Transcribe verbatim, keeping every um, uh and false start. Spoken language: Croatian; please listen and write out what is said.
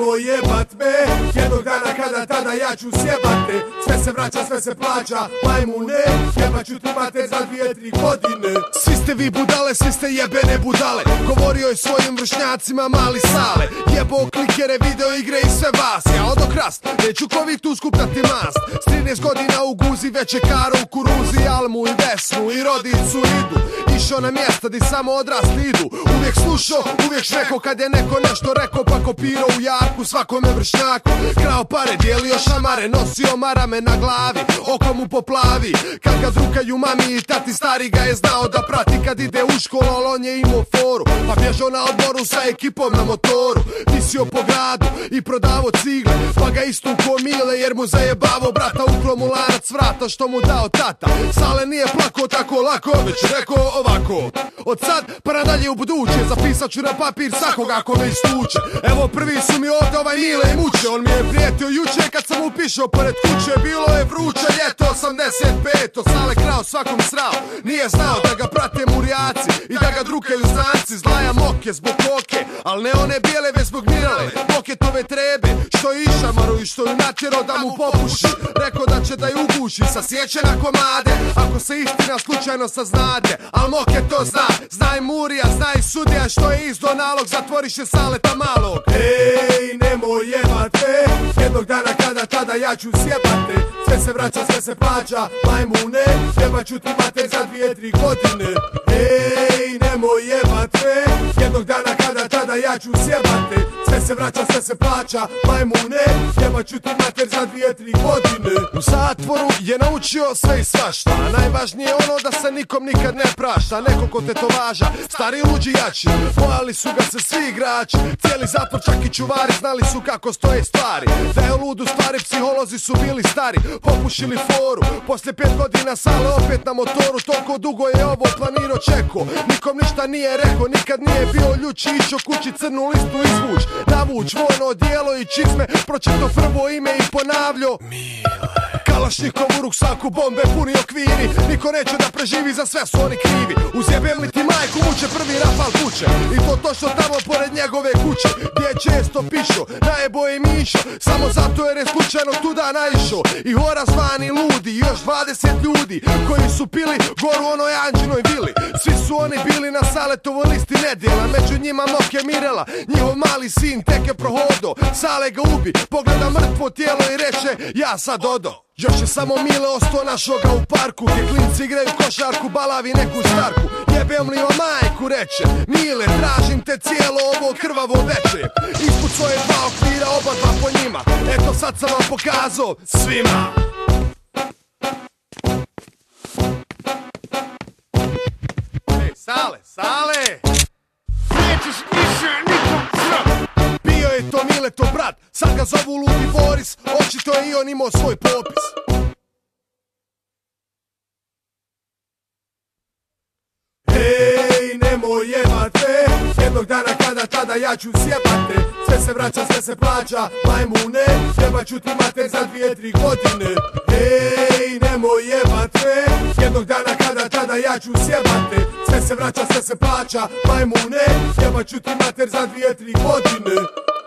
nemoj jebat me, jednog dana kada tada ja ću sjebat te. Sve se vraća, sve se plaća, majmune, jebat ću ti mater za dvije, tri godine. Svi ste vi budale, svi ste jebene budale. Govorio je svojim vršnjacima mali Sale. Jebo klikere, video igre i sve vas. Ja odokrast, neću ko vi tu skupljati mast. S trinaest godina u guzi, već je karo u kuruzi. Almu i Vesnu i rodicu idu. Išao na mjesta di samo odrasli idu. Uvijek slušao, uvijek šveko kad je neko nešto rekao. Pa kopirao u jarku svakome vršnjaku. Krao pare, dijelio šamare, nosio marame na glavi, oko mu poplavi. Kad ga drukaju mami i tati, stari ga je znao da prati kad ide u školu, ali on je imao foru. Pa bježao na odmoru sa ekipom na motoru. Visio po gradu i prodavo cigle, pa ga istuko mile jer mu zajebavo brata. Uklo mu lanac vrata što mu dao tata. Sale nije plako tako lako, već rekao ovako: od sad pa nadalje u buduće zapisat ću na papir svakoga ako me istuče. Evo prvi su mi ovdje ovaj Mile i muče. On mi je prijetio juče kad sam upišao pored kuće. Bilo je vruće ljeto osamdeset peto. Sale krao svakom srao, nije znao da ga prate murijaci i da ga drukaju znanci. Zlaja moke zbog koke, al ne one bijele već zbog mirale. Moketove trebe što je išamaru i što ju natjero da mu popuši. Rekao da će da ju uguši, sasjeće na komade ako se istina slučajno saznade. Al Moke to zna, zna i Murija, zna i sudija što je izdo nalog, zatvoriše Saleta malog. Ej, nemoj jebat me, jednog dana kada tada ja ću sjebat te. Sve se vraća, sve se plaća, majmune, jebat ću ti mater za dvije, tri godine. Ej, nemoj jebat me, jednog dana kada tada ja ću sjebat te. Sve se vraća, sve se plaća, majmune, jebat ću ti mater za dvije, tri godine. U zatvoru je naučio sve i svašta, a najvažnije ono da se nikom nikad ne prašta. Neko ko tetovaža, stari luđi jači, bojali su ga se svi igrači. Cijeli zatvor čak i čuvari znali su kako stoje stvari. Da je ludu stvari, psiholozi su bili stari, popušili foru. Poslije pet godina Sale opet na motoru. Toliko dugo je ovo planirao, čeko, nikom ništa nije rekao. Nikad nije bio ljuči, išao kući crnu listu izvuć, navuć vojno odijelo i čizme, pročito prvo ime i ponavljao Mile. Kalašnjikov u ruksaku, bombe puni okviri. Niko neće da preživi, za sve su oni krivi. Uzjebem li ti majku, muče prvi rafal kuće. I to točno tamo pored njegove kuće, gdje je često pišo, najebo je Mišo. Samo zato jer je slučajno tuda naišao. I hora zvani ludi, još dvadeset ljudi koji su pili goru onoj Anđinoj vili. Svi su oni bili na Saletovoj listi nedjela, među njima Moke Mirela, njihov mali sin tek je prohodo. Sale ga ubi, pogleda mrtvo tijelo i reče: ja sad odo. Još je samo Mile ostao našoga u parku, gdje klinci igraju košarku, balavi neku starku. Jebem li o majku, reče Mile, tražim te cijelo ovo krvavo veče. Ispod svoje dva okvira, oba dva po njima. Eto sad sam vam pokazao svima. Ej, Sale, Sale! Nećeš više nikom sram! Bio je to Miletov brat, sad ga zovu Ludi Boris, očito je i on imao svoj popis. Ej, nemoj jebat me, jednog dana kada tada ja ću sjebat te. Sve se vraća, sve se plaća, majmune, jebat ću ti mater za dvije, tri godine. Ej, nemoj jebat me, jednog dana kada tada ja ću sjebat te. Sve se vraća, sve se plaća, majmune, jebat ću ti mater za dvije, tri godine.